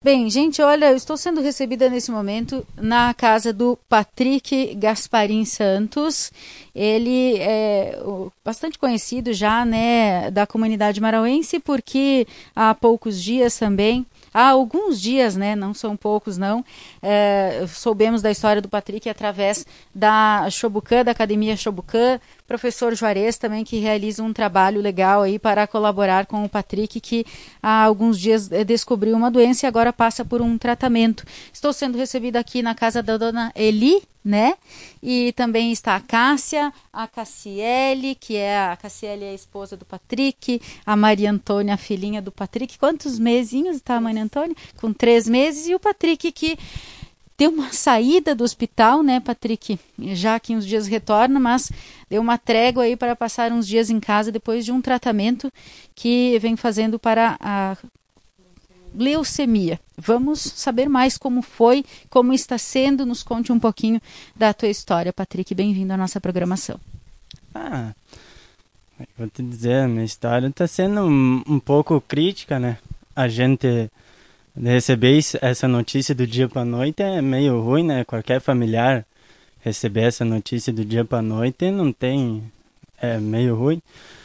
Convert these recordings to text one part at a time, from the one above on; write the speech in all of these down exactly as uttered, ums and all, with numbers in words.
Bem, gente, olha, eu estou sendo recebida nesse momento na casa do Patrick Gasparim Santos. Ele é o- bastante conhecido já, né, da comunidade marauense, porque há poucos dias também, há alguns dias, né, não são poucos não, é, soubemos da história do Patrick através da Chobucã, da Academia Chobucã, professor Juarez também, que realiza um trabalho legal aí para colaborar com o Patrick, que há alguns dias eh, descobriu uma doença e agora passa por um tratamento. Estou sendo recebida aqui na casa da dona Eli, né? E também está a Cássia, a Cassiele, que é a Cassiele é a esposa do Patrick, a Maria Antônia, a filhinha do Patrick. Quantos mesinhos está a Maria Antônia? Com três meses. E o Patrick que deu uma saída do hospital, né, Patrick? Já que uns dias retorna, mas deu uma trégua aí para passar uns dias em casa depois de um tratamento que vem fazendo para a leucemia. Vamos saber mais como foi, como está sendo. Nos conte um pouquinho da tua história, Patrick. Bem-vindo à nossa programação. Ah, vou te dizer, a minha história está sendo um, um pouco crítica, né? A gente receber isso- essa notícia do dia para noite é meio ruim, né? Qualquer familiar receber essa notícia do dia para noite não tem, é meio ruim.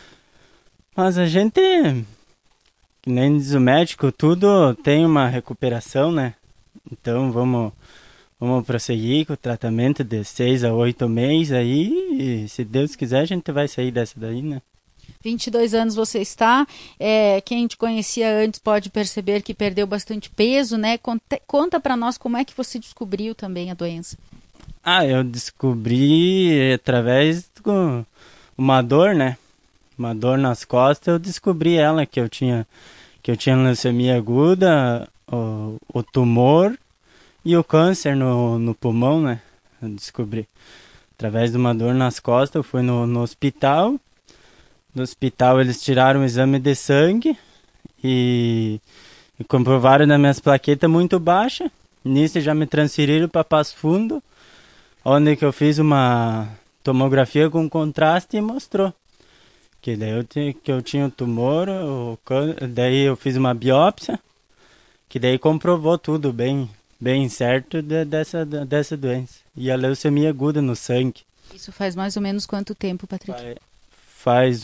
Mas a gente, que nem diz o médico, tudo tem uma recuperação, né? Então vamos, vamos prosseguir com o tratamento de seis a oito meses aí, e se Deus quiser a gente vai sair dessa daí, né? vinte e dois anos você está, é, quem te conhecia antes pode perceber que perdeu bastante peso, né? Conta, conta para nós como é que você descobriu também a doença. Ah, eu descobri através de uma dor, né? Uma dor nas costas, eu descobri ela que eu tinha que eu tinha leucemia aguda, o, o tumor e o câncer no, no pulmão, né? Eu descobri através de uma dor nas costas, eu fui no, no hospital. No hospital eles tiraram o exame de sangue e, e comprovaram nas minhas plaquetas muito baixa. Nisso já me transferiram para Passo Fundo, onde que eu fiz uma tomografia com contraste e mostrou que daí eu, ti- que eu tinha o tumor, o cân- daí eu fiz uma biópsia, que daí comprovou tudo bem, bem certo de- dessa, da- dessa doença. E a leucemia aguda no sangue. Isso faz mais ou menos quanto tempo, Patrick? Faz, faz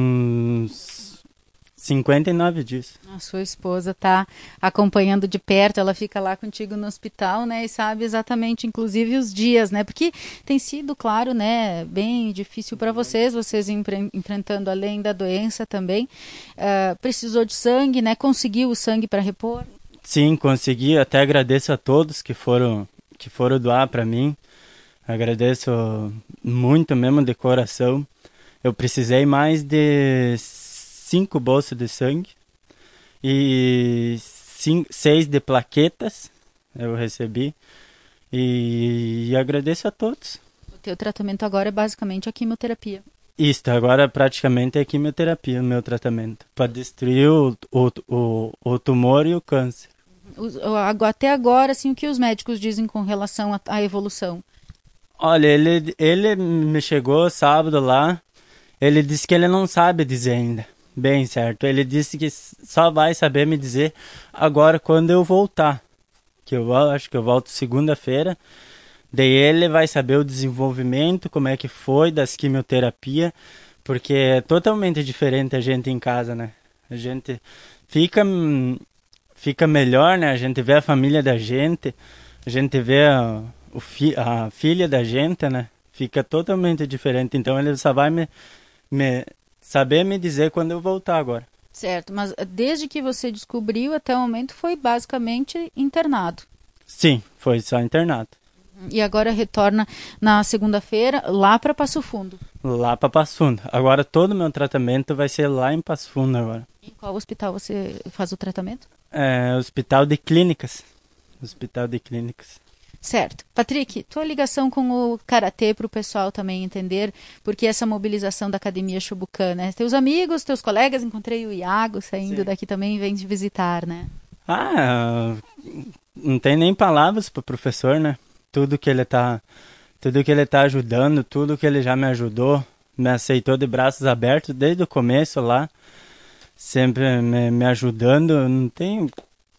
uns cinquenta e nove dias. A sua esposa está acompanhando de perto, ela fica lá contigo no hospital, né? E sabe exatamente, inclusive, os dias, né? Porque tem sido, claro, né? Bem difícil para vocês, vocês empre- enfrentando além da doença também. Ah, precisou de sangue, né? Conseguiu o sangue para repor? Sim, consegui. Até agradeço a todos que foram, que foram doar para mim. Agradeço muito mesmo de coração. Eu precisei mais de cinco bolsas de sangue e cin- seis de plaquetas eu recebi. E, e agradeço a todos. O teu tratamento agora é basicamente a quimioterapia. Isto, agora praticamente é quimioterapia o meu tratamento. Para destruir o, o, o, o tumor e o câncer. Os- o- ago- Até agora, assim, o que os médicos dizem com relação à à evolução? Olha, ele, ele me chegou sábado lá. Ele disse que ele não sabe dizer ainda. Bem certo. Ele disse que só vai saber me dizer agora quando eu voltar. Que eu vol- acho que eu volto segunda-feira. Daí ele vai saber o desenvolvimento, como é que foi das quimioterapia, porque é totalmente diferente a gente em casa, né? A gente fica hum, fica melhor, né? A gente vê a família da gente, a gente vê a, o fi, a filha da gente, né? Fica totalmente diferente. Então ele só vai me, me saber me dizer quando eu voltar agora. Certo, mas eh, desde que você descobriu até o momento foi basicamente internado. Sim, foi só internado. E agora retorna na segunda-feira lá para Passo Fundo. Lá para Passo Fundo. Agora todo o meu tratamento vai ser lá em Passo Fundo agora. Em qual hospital você faz o tratamento? É, Hospital de Clínicas. Hospital de Clínicas. Certo. Patrick, tua ligação com o Karatê para o pessoal também entender, porque essa mobilização da Academia Chobucã, né? Teus amigos, teus colegas, encontrei o Iago saindo Sim. daqui também, vem te visitar, né? Ah, não tem nem palavras pro professor, né? Tudo que ele tá, tudo que ele tá ajudando, tudo que ele já me ajudou, me aceitou de braços abertos desde o começo lá, sempre me, me ajudando. Não tem,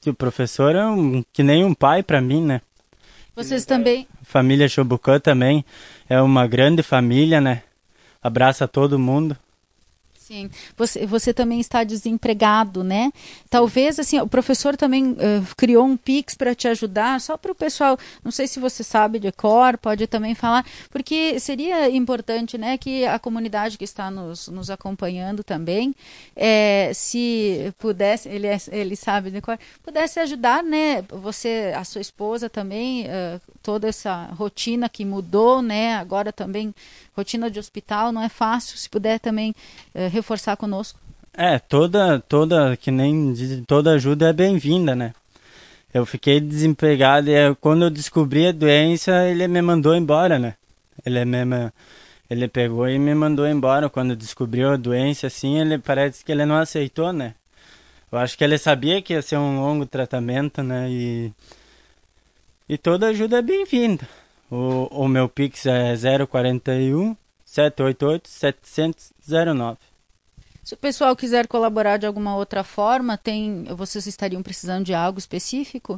O professor é um, que nem um pai para mim, né? Vocês também... Família Chobucã também é uma grande família, né? Abraça todo mundo. Sim, você, você também está desempregado, né? Talvez, assim, o professor também uh, criou um Pix para te ajudar, só para o pessoal, não sei se você sabe de cor, pode também falar, porque seria importante, né, que a comunidade que está nos, nos acompanhando também, é, se pudesse, ele, é, ele sabe de cor, pudesse ajudar, né, você, a sua esposa também, uh, toda essa rotina que mudou, né, agora também, rotina de hospital, não é fácil, se puder também uh, reforçar conosco. É, toda, toda, que nem diz, toda ajuda é bem-vinda, né? Eu fiquei desempregado e quando eu descobri a doença, ele me mandou embora, né? Ele mesmo, ele pegou e me mandou embora. Quando descobriu a doença, assim, ele parece que ele não aceitou, né? Eu acho que ele sabia que ia ser um longo tratamento, né? E, e toda ajuda é bem-vinda. O, o meu Pix é zero quarenta e um, sete oito oito, sete zero zero nove. Se o pessoal quiser colaborar de alguma outra forma, tem, vocês estariam precisando de algo específico?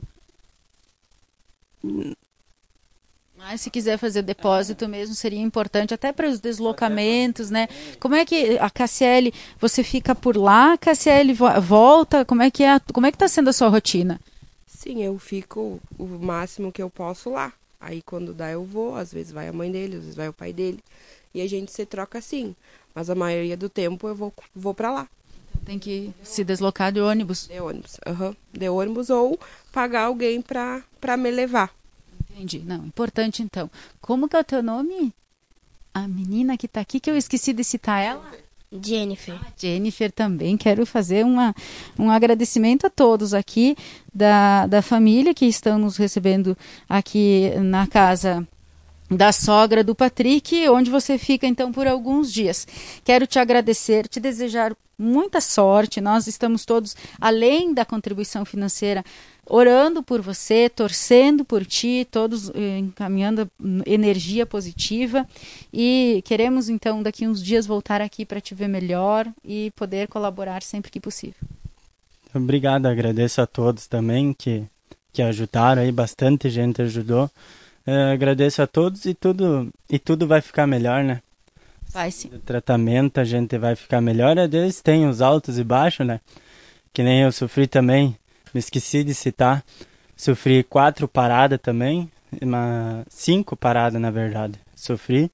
Mas se quiser fazer depósito mesmo, seria importante, até para os deslocamentos, né? Como é que a Cassiele, você fica por lá, Cassiele volta, como é que é, como é que está sendo a sua rotina? Sim, eu fico o máximo que eu posso lá. Aí quando dá eu vou, às vezes vai a mãe dele, às vezes vai o pai dele. E a gente se troca assim. Mas a maioria do tempo eu vou, vou pra lá. Tem que se deslocar de ônibus. De ônibus, aham. Uhum. De ônibus ou pagar alguém pra, pra me levar. Entendi. Não, importante então. Como que é o teu nome? A menina que tá aqui, que eu esqueci de citar ela? Jennifer. Ah, Jennifer também. Quero fazer uma, um agradecimento a todos aqui da, da família que estão nos recebendo aqui na casa da sogra do Patrick, onde você fica então por alguns dias. Quero te agradecer, te desejar muita sorte. Nós estamos todos, além da contribuição financeira, orando por você, torcendo por ti, todos eh, encaminhando energia positiva, e queremos então daqui uns dias voltar aqui para te ver melhor e poder colaborar sempre que possível. Obrigado, agradeço a todos também que, que ajudaram aí, bastante gente ajudou. Uh, agradeço a todos e tudo, e tudo vai ficar melhor, né? Vai sim. O tratamento a gente vai ficar melhor. Às vezes tem os altos e baixos, né? Que nem eu sofri também, me esqueci de citar. Sofri quatro paradas também, uma, cinco paradas na verdade. Sofri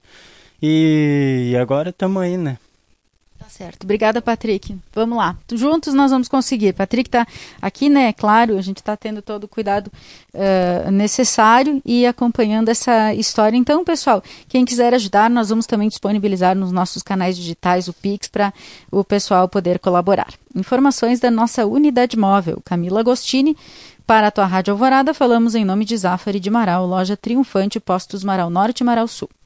e, e agora estamos aí, né? Tá certo. Obrigada, Patrick. Vamos lá. Juntos nós vamos conseguir. Patrick tá aqui, né? Claro, a gente tá tendo todo o cuidado uh, necessário e acompanhando essa história. Então, pessoal, quem quiser ajudar, nós vamos também disponibilizar nos nossos canais digitais o Pix para o pessoal poder colaborar. Informações da nossa unidade móvel. Camila Agostini, para a tua Rádio Alvorada, falamos em nome de Zafari de Marau, loja triunfante, Postos Marau Norte e Marau Sul.